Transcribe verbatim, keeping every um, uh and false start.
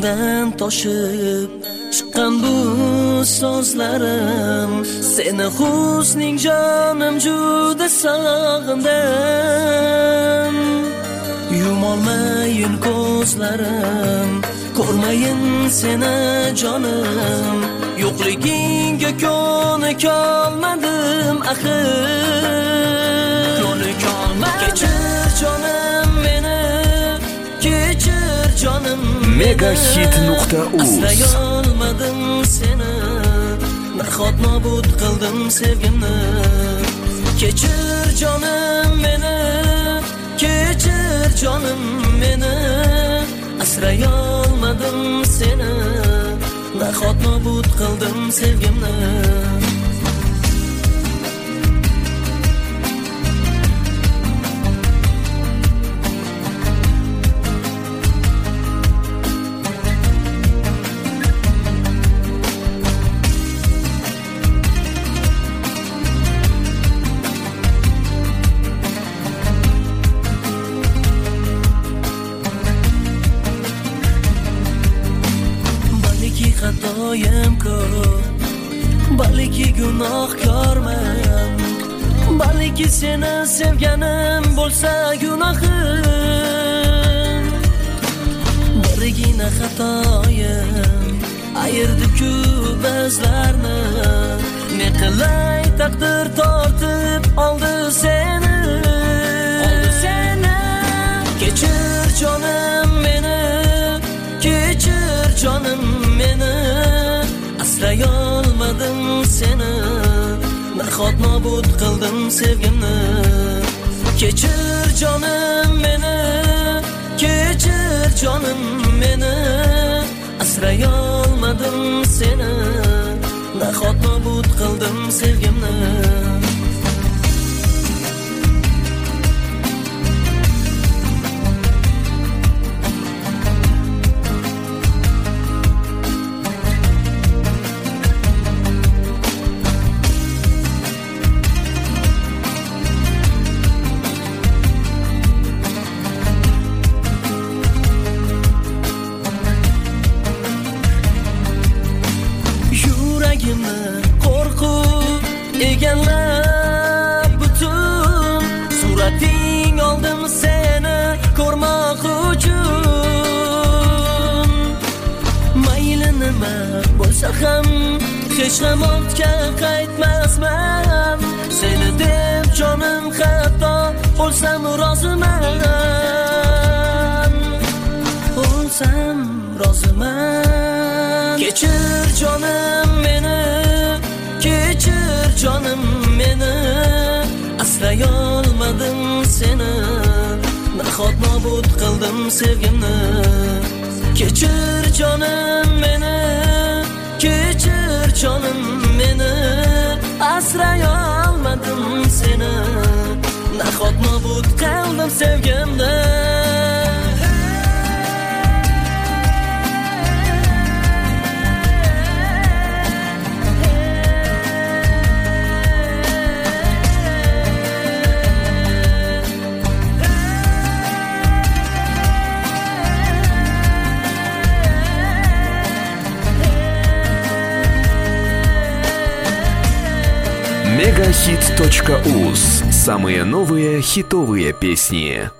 qalbimdan toshib chiqqan bu so'zlarim, seni husning jonim juda sog'indim. Yumolmayin ko'zlarim, ko'rmayin seni jonim, yo'qligingga ko'nikolmadim axir. Ko'nikolmadim. Kechir jonim meni, kechir jonim meni. megahit nuqta uz. Aslayolmadim seni, nahot nobud qildim sevgimni. Kechir jonim meni, kechir jonim meni. Asrayolmadim seni, nahot nobud qildim sevgimni. Xatoyim ko'p, balki gunohkorman, balki seni sevganim bo'lsa gunohim. Birgina xatoyim ayirdi-ku bizlarni, ne qilay taqdir tortib oldi seni. Oldi seni. Kechir jonim meni, kechir jonim meni. Asrayolmadim seni, nahot nobud qildim sevgimni. Kechir jonim meni, kechir jonim meni. Asrayolmadim seni, nahot nobud qildim sevgimni. Qo'rquv egallab butun, surating oldim seni ko'rmoq uchun. Mayli nima bo'lsa ham hech ham ortga qaytmasman, seni deb jonim hatto o'lsam roziman, o'lsam roziman. Kechir jonim meni, kechir jonim meni. Asrayolmadim seni, nahot nobud qildim sevgimni. Kechir jonim meni, kechir jonim meni. Asrayolmadim seni, nahot nobud qildim sevgimni. megahit точка уз. Самые новые хитовые песни.